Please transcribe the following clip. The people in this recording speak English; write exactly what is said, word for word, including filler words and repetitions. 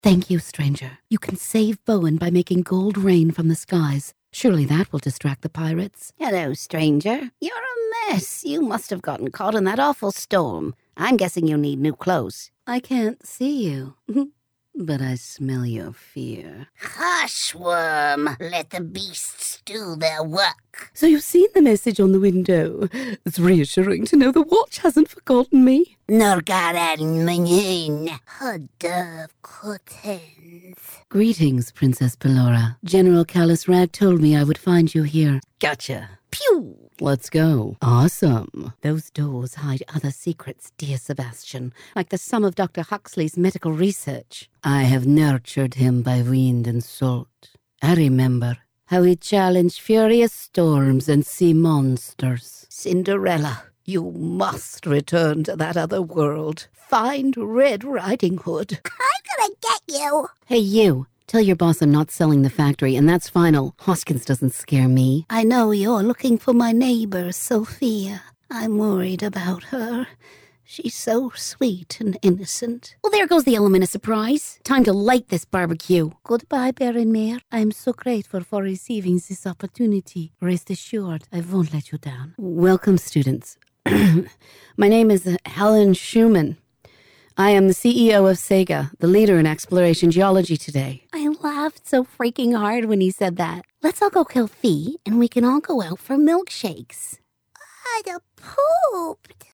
Thank you, stranger. You can save Bowen by making gold rain from the skies. Surely that will distract the pirates. Hello, stranger. You're a mess. You must have gotten caught in that awful storm. I'm guessing you need new clothes. I can't see you, but I smell your fear. Hush, worm. Let the beasts do their work. So you've seen the message on the window. It's reassuring to know the watch hasn't forgotten me. Norgaran Manin, Hudav Kotens. Greetings, Princess Pelora. General Callus Rag told me I would find you here. Gotcha. Pew! Let's go. Awesome. Those doors hide other secrets, dear Sebastian, like the sum of Doctor Huxley's medical research. I have nurtured him by wind and salt. I remember how he challenged furious storms and sea monsters. Cinderella, you must return to that other world. Find Red Riding Hood. I'm gonna get you. Hey, you. Tell your boss I'm not selling the factory, and that's final. Hoskins doesn't scare me. I know you're looking for my neighbor, Sophia. I'm worried about her. She's so sweet and innocent. Well, there goes the element of surprise. Time to light this barbecue. Goodbye, Baron Mayer. I'm so grateful for receiving this opportunity. Rest assured, I won't let you down. Welcome, students. My name is Helen Schumann. I am the C E O of Sega, the leader in exploration geology today. I laughed so freaking hard when he said that. Let's all go kill Fee, and we can all go out for milkshakes. I'd have pooped.